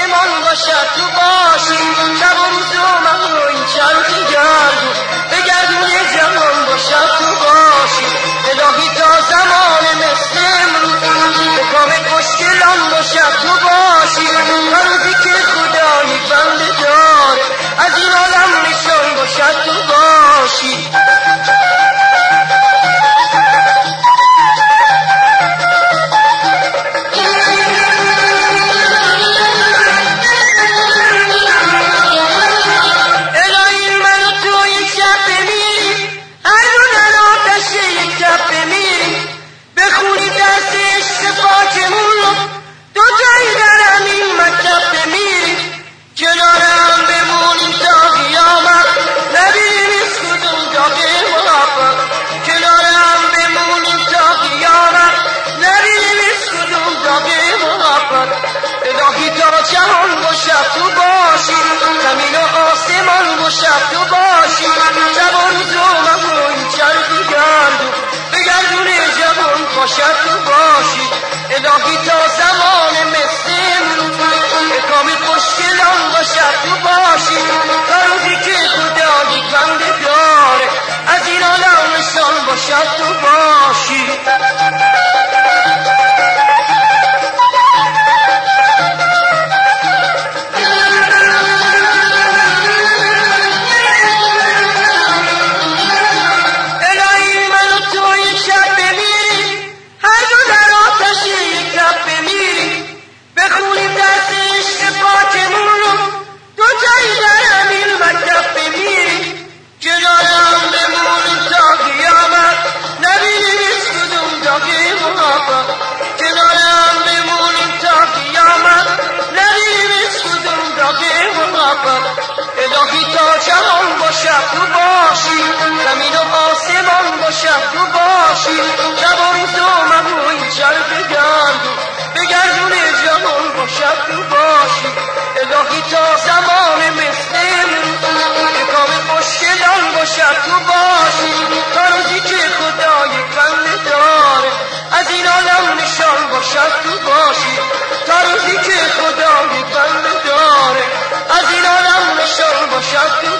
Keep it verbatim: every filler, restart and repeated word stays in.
آسمان باشد تو باشی، شب و روز و من و این چرخ گردون بگردون جهان باشد تو باشی. الهی تا زمان مثل امروز به کام خوشگلان باشد تو باشی، تا روزی که خدا یک بنده داره از این عالم نشان باشد تو باشی. الهی تا جهان باشد تو باشی، زمین و آسمان باشد تو باشی، شب و روز و من و این چرخ گردون بگردون جهان باشد تو باشی. الهی تا زمان مثل امروز به کام خوشگلان باشد تو باشی، تا روزی که خدا یک بنده داره از این عالم نشان باشد تو باشی. الهی تا جهان باشد تو باشی، زمین و آسمان باشد تو باشی، شب و روز و من و این چرخ گردون بگردون جهان باشد تو باشی. الهی تا زمان مثل امروز به کام خوشگلان باشد تو باشی، تا روزی که خدا یک بنده داره از این عالم نشان باشد تو باشی، تا روزی که خدا یک بنده داره از این عالم نشان باشد تو